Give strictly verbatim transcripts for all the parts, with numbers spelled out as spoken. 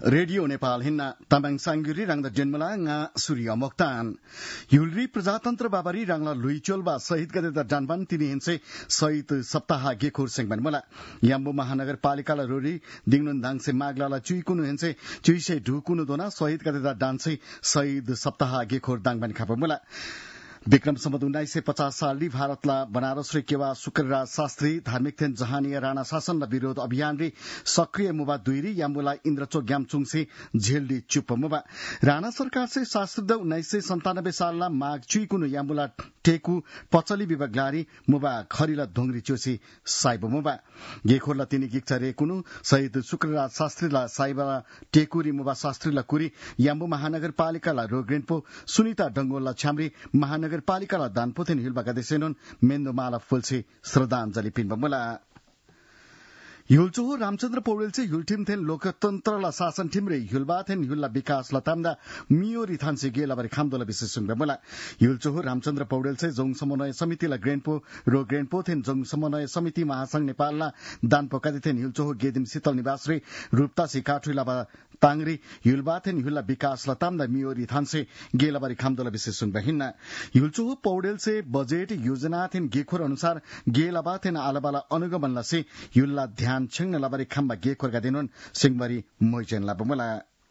radio Nepal हिन्ना Tamang सांगुरी राङदा जन्मला nga सूर्य मोक्तान युलरी प्रजातन्त्र बाबरी राङला लुइचोलबा शहीद गदेदा डानबान तिनी हिंसे शहीद सप्ताह गेखोर सेंगबन मला याम्बो महानगरपालिकाला रोरी दिङनुन दाङसे मागलाला चुइकुनु हिंसे चुइसे ढुकुनु दोना शहीद गदेदा डान्से शहीद सप्ताह गेखोर दाङबन खाप मला विक्रम सम्वत उन्नाइस सय पचास सालली भारतला बनारस रे केवा शुक्रराज शास्त्री धार्मिक थेन जहानीय राणा शासनला विरोध अभियान रे सक्रिय मुबा दुईरी याम्बुला इन्द्रचो ग्यामचुङसे झेलडी चुप मुबा राणा सरकार से शास्त्री उन्नाइस सय सन्तानब्बे सालला माग चुइकुनु याम्बुला टेकु पचली विभाग लारी मुबा खरीला धोंगरी चोसी साइब मुबा गेखोरला तिनी गिक्चा रे कुनु शहीद शुक्रराज शास्त्रीला साइबला टेकुरी मुबा शास्त्रीला कुरी याम्बु महानगरपालिकाला रोग्रेन्पो सुनिता डंगोलला छाम्री महानगर पालिकाला दानपोथेन हिलबा गदेसेनोन मेन्दोमाला फुल्से श्रद्धाञ्जली पिनबमुला युलचोहो रामचन्द्र पौडेल से युलटिम थेन लोकतन्त्रला शासन ठिमरे युलबा थेन युलला विकास लतामदा मियोरी थान्से गेलाबरी खामदोला विशेष सुंगबमुला युलचोहो रामचन्द्र पौडेल से जोङ समन्वय समितिला ग्रेन्पो रो ग्रेन्पो थेन जोङ समन्वय समिति महासंघ नेपालला दानपोकादि थेन युलचोहो गेदिम शीतल निवास रे रूपतासी काठुलाबा तांगरी युलबा थेन युलला विकास लतामदा मियोरी थान्से गेलाबरी खामदोला विशेष सुंगबा हिन्ना युलचोहो पौडेल से बजेट योजना थेन गेखोर अनुसार गेलाबा थेन आलाबाला अनुगमनला से युलला ध्यान छेंगन लाबारी खम्बा गेखोर गादिनुन सिंगबारी मोइजेन लाबमुला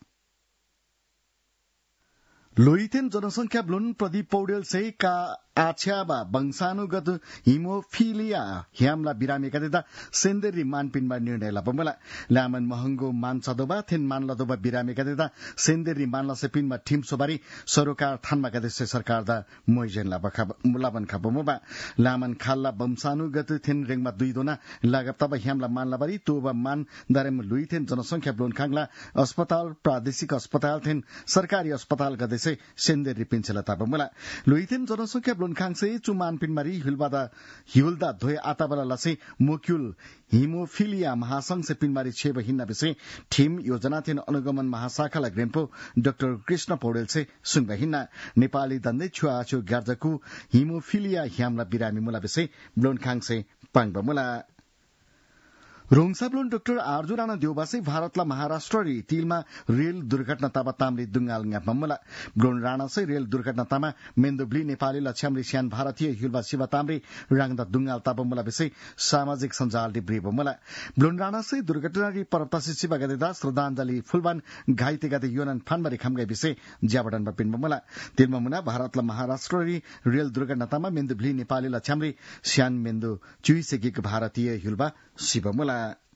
लोइथेन जनसंख्या ब्लुन प्रदीप पौडेल से का आछ्याबा वंशानुगत हिमोफिलिया ह्यामला बिरामीका देता सेन्देरी मानपिनमा निर्णय लापमला लामन महंगो मान सदोबा थेन मान लदोबा बिरामीका देता सेन्देरी मानला से पिनमा ठिम सोबारी सरोकार थानमा गदेसे सरकार दा मोइजेन लाबखा मुलाबन खापमबा लामन खाल्ला वंशानुगत थेन रेङमा दुई दोना लागतबा ह्यामला मानलाबारी तोबा मान दारेम लुइथेन जनसंख्या ब्लुन खाङला अस्पताल प्रादेशिक अस्पताल थेन सरकारी अस्पताल गदेसे सेन्देरी पिन्छला तापमला लुइथेन जनसंख्या खाङसे चुमान पिनमारी हिलबादा हिलदा धोय आताबला लसे मोक्युल हिमोफिलिया महासंघ से पिनमारी छेब हिन्ना विषय ठिम योजना थेन अनुगमन महाशाखाला ग्रेम्पो डाक्टर कृष्ण पौडेल से सुनबा हिन्ना नेपाली दन्दै छुआछु गार्जकु हिमोफिलिया ह्यामला बिरामी मुला विषय ब्लोन खाङसे पाङबा मुला रोङसाब्लोन डाक्टर आर्जु राणा देउबासे भारतला महाराष्ट्र री तिलमा रेल दुर्घटना ताबा तामरी दुंगाल न्याप मम्मला ब्लोन राणा से रेल दुर्घटना तामा मेन्दुब्ली नेपाली लछ्यामरी स्यान भारतीय हिलबा शिवा तामरी राङदा दुंगाल ताबा मुला विषय सामाजिक सञ्जाल डिब्री बम्मला ब्लोन राणा से दुर्घटना री परपतासी शिवा गदेदा श्रद्धाञ्जली फुलबान घाइते गदे योनन फानबारी खामगाई विषय ज्याबडन बपिन बम्मला तिलमा मुना भारतला महाराष्ट्र री रेल दुर्घटना तामा मेन्दुब्ली नेपाली लछ्यामरी स्यान मेन्दु चुइसेगिक भारतीय हिलबा शिवा मुला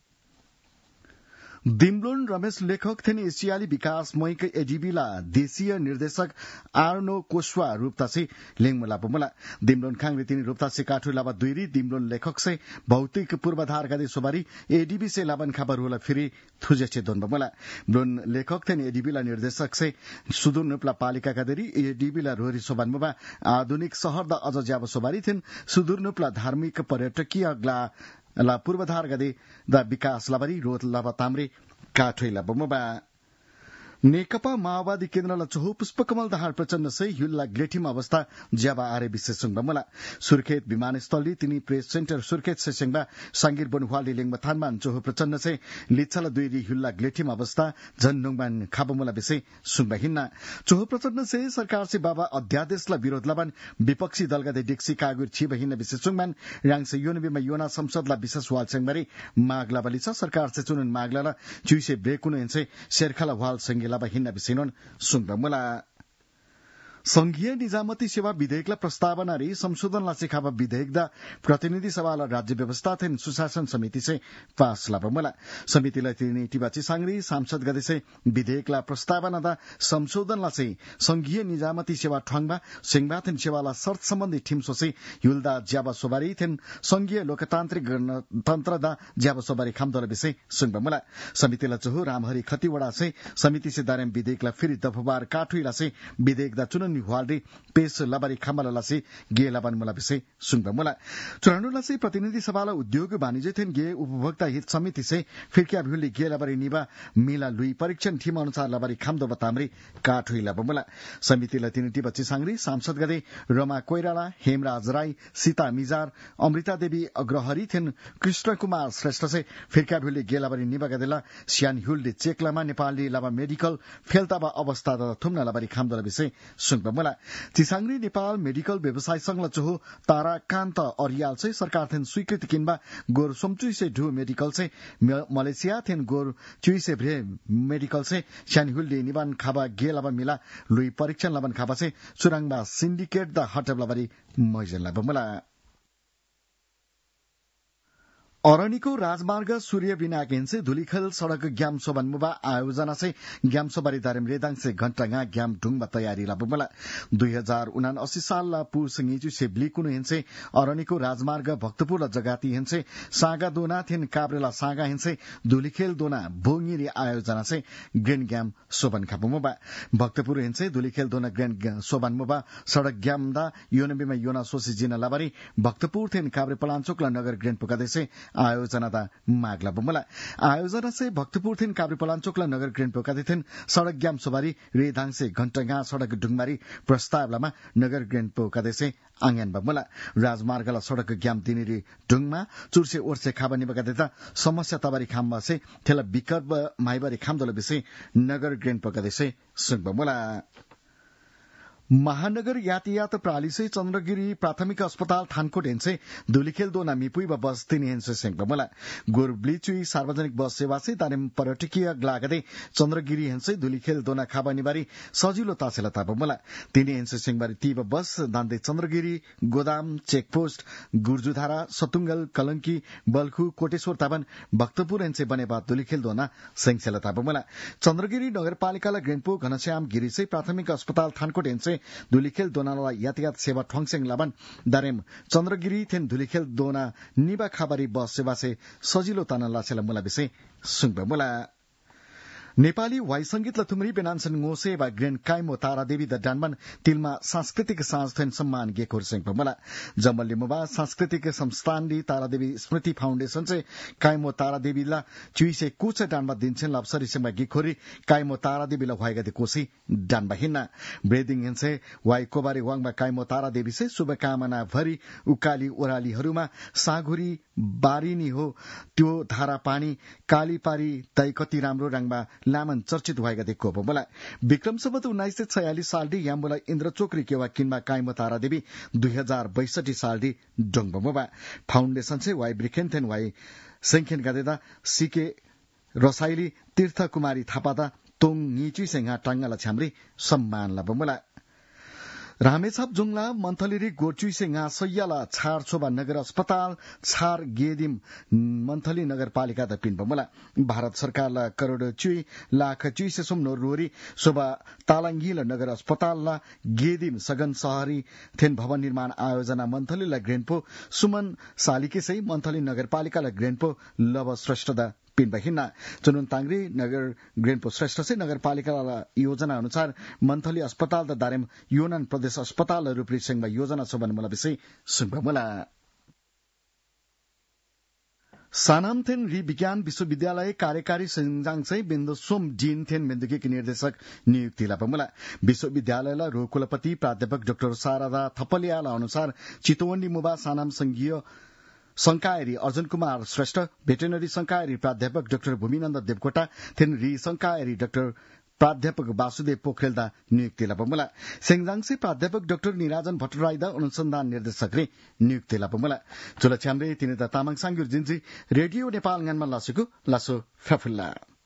दिमलोन रमेश लेखक थेन एसियाली विकास मैक एडीबीला देशीय निर्देशक आर्नो कोस्वा रूपतासी लेङमुला बमुला दिमलोन खाङ तिनी रूपतासी काठु लाबा दुईरी दिमलोन लेखक से भौतिक पूर्वाधार गदे सोबारी एडीबी से लाबन खबर होला फिरी थुजेचे दोन बमुला ब्लोन लेखक थेन एडीबीला निर्देशक से सुदूर नुप्ला पालिका गदेरी एडीबीला रोरी सोबान मुबा आधुनिक शहर द अझ ज्याब सोबारी थेन सुदूर नुप्ला धार्मिक पर्यटकीय ग्ला ला पूर्वाधार गदे द विकास लाबारी रोत लाबा तामरे काठोइला बमबा नेकपा माओवादी केन्द्रला चोहो पुष्पकमल दाहाल प्रचण्ड से हिल्ला ग्लेठिम अवस्था ज्याबा आरे विशेष बमला सुर्खेत विमानस्थलले तिनी प्रेस सेन्टर सुर्खेत से सेंगबा सांगिर बनवाली लेङमा थानमान चोहो प्रचण्ड से लिच्छला दुईरी हिल्ला ग्लेठिम अवस्था जननुङमान खाबमुला विषय सुनबा हिन्ना चोहो प्रचण्ड से सरकार से बाबा अध्यादेशला विरोध लबन विपक्षी दलगा दे डिक्सी कागुर छिब हिन्ना विशेष सुङमान राङसे योनबेमा योना संसदला विशेष वाल सेंगबारी मागला बलिसा सरकार से चुनुन मागला चुइसे ब्रेकुनु हेन्से शेरखाला वाल संगे लाबा हिन्ना विषयन सुनबा मुला संघीय निजामती सेवा विधेयकला प्रस्तावना री संशोधन ला सिखाबा विधेयक दा प्रतिनिधि सभाला राज्य व्यवस्था थेन सुशासन समिति से पास लाबा मुला समितिलाई तिनी टिबाची सांगरी सांसद गदे से विधेयकला प्रस्तावना दा संशोधन ला से संघीय निजामती सेवा ठंगबा सिंगबा थेन सेवाला शर्त सम्बन्धी ठिम सोसे युलदा ज्याबा सोबारी थेन संघीय लोकतान्त्रिक गणतन्त्र दा ज्याबा सोबारी खामदोला विषय सुनबा मुला समितिला चोहो रामहरि खतिवडा से समिति से दारेम विधेयकला फिर दफबार काठुइला से विधेयक दा चुनन Tony Hualdi पेश लबारी खामला लासे गे लबान मुला विषय सुनबा मुला चुरानो लासे प्रतिनिधि सभाला उद्योग वाणिज्य थेन गे उपभोक्ता हित समिति से फिरक्या भिउली गे लबारी निबा मिला लुई परीक्षण थीम अनुसार लबारी खामदो बतामरी काठ हुई लबा मुला समितिला तिनीटी बच्ची सांग्री सांसद गदे रमा कोइराला हेमराज राई सीता मिजार अमृता देवी अग्रहरी थेन कृष्ण कुमार श्रेष्ठ से फिरक्या भिउली गे लबारी निबा गदेला सियान हुलले चेकलामा नेपाली लबा मेडिकल फेलताबा अवस्था द थुम्ना लबारी खामदो विषय सुनबा मुला चिसाङ्ग्री नेपाल मेडिकल व्यवसाय संघ चुहो ताराकान्त अरियाल से सरकार थेन स्वीकृति किनबा गोर सोमचुई से ढु मेडिकल से मलेसिया थेन गोर चुई से भ्रे मेडिकल से श्यानहुल निबान खाबा गे लबा मिला लुई परीक्षण लबन खाबा से चुराङबा सिन्डिकेट द हटब लबारी मैजन लबा मुला अरणीको राजमार्ग सूर्य विनायक हिंसे धुलीखेल सड़क ग्याम सोबनमुबा आयोजना से ग्याम सोबारी दारेम रेदाङ से घण्टागा ग्याम ढुङबा तयारी लाबुमला दुई हजार उना अस्सी साल ला पुस ङिजु से ब्लिकुनु हिंसे अरणीको राजमार्ग भक्तपुर जगाती हिंसे सागा दोना थेन काब्रेला सागा हिंसे धुलीखेल दोना भोंगिरी आयोजना से ग्रेन ग्याम सोबन खाबुमुबा भक्तपुर हिंसे धुलीखेल दोना ग्रेन सोबनमुबा सड़क ग्याम दा योनबीमा योना सोसी जिना लाबारी भक्तपुर थेन काब्रे पलाञ्चोकला नगर ग्रेन पुकादेसे आयोजना दा मागला बुमला आयोजना से भक्तपुर थिन काब्री पलाञ्चोकला नगर ग्रेन पोकादे थिन सड़क ग्याम सोबारी रेदाङ से घण्टागा सड़क ढुङमारी प्रस्तावलामा नगर ग्रेन पोकादे से आङ्यान बुमला राजमार्गला सड़क ग्याम दिनेरी ढुङमा चुर्से ओर्से खाबा निबका देता समस्या तबारी खामबा से थेला विकल्प माइबारी खामदोला विषय नगर ग्रेन पोकादे से सुनबमुला महानगर यातायात प्रणाली से चन्द्रगिरी प्राथमिक अस्पताल थानकोट हेन्से धुलीखेल दोना मिपुई व बस तीन हेन्से सेंकबमला गोरब्लिचुई सार्वजनिक बस सेवा से तारेम पर्यटकीय ग्लागदे चन्द्रगिरी हेन्से धुलीखेल दोना खाबा निबारी सजिलो तासेला ताबमला तीन हेन्से सेंगबारी तीव बस दान्दे चन्द्रगिरी गोदाम चेकपोस्ट गुर्जुधारा सतुङ्गल कलंकी बल्खु कोटेश्वर ताबन भक्तपुर हेन्से बनेबा धुलीखेल दोना सेंगसेला ताबमला चन्द्रगिरी नगरपालिकाला ग्रेनपो घनश्याम गिरी से प्राथमिक अस्पताल थानकोट हेन्से धुलीखेल दोनाला यातायात सेवा ठोङसेङ लाबन दारेम चन्द्रगिरी थेन धुलीखेल दोना निबा खाबारी बस सेवा से सजिलो ताना लासेला मुला विषय सुनबा मुला नेपाली वाइ संगीत लथुमरी बेनान्सन ngoसे बा grain काइमो Tara Devi the डानमन Tilma सांस्कृतिक साँझ थेन सम्मान गेखोर सेङ पमला जमल्ली मुबा सांस्कृतिक संस्थान दी तारा देवी स्मृति फाउन्डेशन से काइमो तारा देवी ला चुइसे कुछ डानमा दिन्छन् लप्सरी सेमा गेखोरी काइमो तारा देवी ला भएगा दे कोसी डानबा हिन्ना ब्रेदिङ हिन्से वाइ कोबारी वाङबा काइमो तारा देवी से शुभकामना भरी उकाली ओरालीहरुमा सागुरी बारिनी हो त्यो धारा पानी काली पारी तै कति राम्रो रङमा लामन चर्चित भएका देखो बोला विक्रम सम्वत उन्नाइस सय छयालिस सालदी याम्बोला इन्द्र चोकरी केवा किनमा काइमो तारा देवी दुई हजार बैसठी सालदी डोङबोबा फाउन्डेशन से वाइ ब्रिखेन्थेन वाइ सेंखेन गादेदा सिके रसाइली तीर्थ कुमारी थापादा तोङ नीचि सेंगा टांगाला छाम्री सम्मान लबमला रामेछाप जुङला मन्थलीरी गोर्चुई सेंगा सैयाला छार छोबा नगर अस्पताल छार गेदिम मन्थली नगरपालिका द पिनबमला भारत सरकारला करोड चुई लाख चुई से सुम नोरोरी शोभा तालाङ्गीला नगर अस्पतालला गेदिम सगन शहरी थेन भवन निर्माण आयोजना मन्थलीला ग्रेनपो सुमन सालिके सै मन्थली नगरपालिकाला ग्रेनपो लव श्रेष्ठ द पिनबहिना चुनुन तांग्री नगर ग्रेनपो श्रेष्ठ से नगरपालिका योजना अनुसार मन्थली अस्पताल द दारेम योनन प्रदेश अस्पताल रूपरी सेंगमा योजना सोबन मुला विषय सुनबमुला सानाम थेन री विज्ञान विश्वविद्यालय कार्यकारी संजाङ चाहिँ बिन्दु सोम जीन थेन बिन्दुकी निर्देशक नियुक्ति लापमुला विश्वविद्यालयला रो कुलपति प्राध्यापक डाक्टर शारदा थपलियाला अनुसार चितवनी मुबा सानाम संघीय संकायरी अर्जुन कुमार श्रेष्ठ भेटेनरी संकायरी प्राध्यापक डाक्टर भूमिनन्द देवकोटा थेन री संकायरी डाक्टर प्राध्यापक वासुदेव पोखरेलदा नियुक्ति लापमुला सेंगजाङ से प्राध्यापक डाक्टर निराजन भट्टराईदा अनुसन्धान निर्देशक रे नियुक्ति लापमुला चुला छ्याम्रे तिनीदा तामाङ सांग्युर जिन्जी रेडियो नेपाल गानमा लासेको लासो फफुल्ला